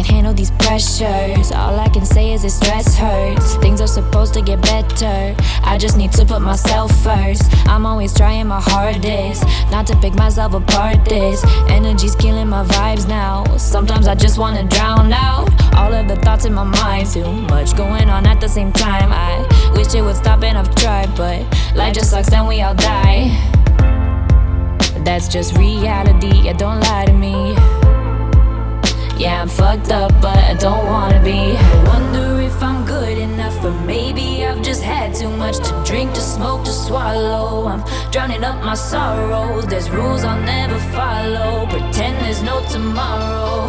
handle these pressures. All I can say is this stress hurts. Things are supposed to get better, I just need to put myself first. I'm always trying my hardest not to pick myself apart. This energy's killing my vibes now. Sometimes I just wanna drown out all of the thoughts in my mind. Too much going on at the same time. I wish it would stop and I've tried, but life just sucks and we all die. That's just reality, yeah, don't lie to me. Yeah, I'm fucked up, but I don't wanna be. I wonder if I'm good enough, but maybe I've just had too much to drink, to smoke, to swallow. I'm drowning up my sorrows. There's rules I'll never follow. Pretend there's no tomorrow.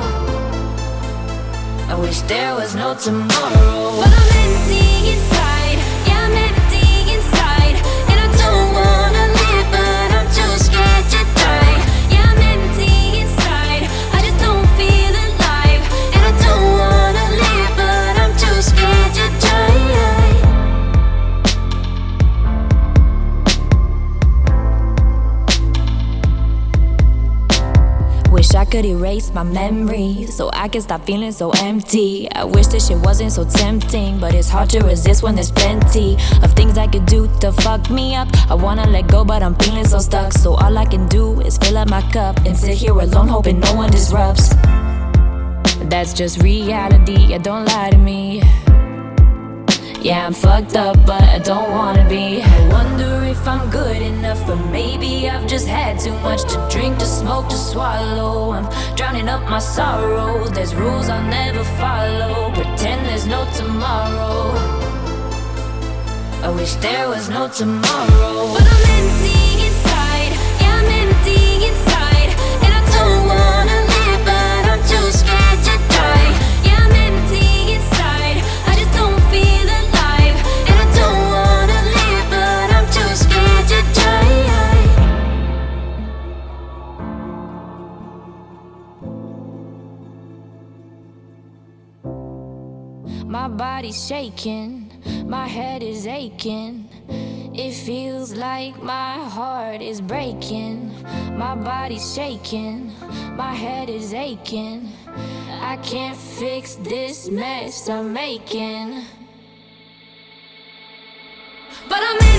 I wish there was no tomorrow. But I'm empty inside. Yeah, I'm empty inside. And I don't wanna live, but I'm too scared to die. Yeah, I'm empty inside. I just don't feel alive. And I don't wanna live, but I'm too scared to die. Wish I could erase my memories so I can stop feeling so empty. I wish this shit wasn't so tempting, but it's hard to resist when there's plenty of things I could do to fuck me up. I wanna let go, but I'm feeling so stuck. So all I can do is fill up my cup and sit here alone, hoping no one disrupts. That's just reality, yeah, don't lie to me. Yeah, I'm fucked up, but I don't wanna be. I wonder if I'm good enough, but maybe I've just had too much to drink, to smoke, to swallow. I'm drowning up my sorrows. There's rules I'll never follow. Pretend there's no tomorrow. I wish there was no tomorrow. But I'm empty inside. Yeah, I'm empty inside. And I don't wanna live, but I'm too scared to die. Yeah, I'm empty inside. I just don't feel alive. And I don't wanna live, but I'm too scared to die. My body's shaking, my head is aching. It feels like my heart is breaking. My body's shaking, my head is aching. I can't fix this mess I'm making. But I'm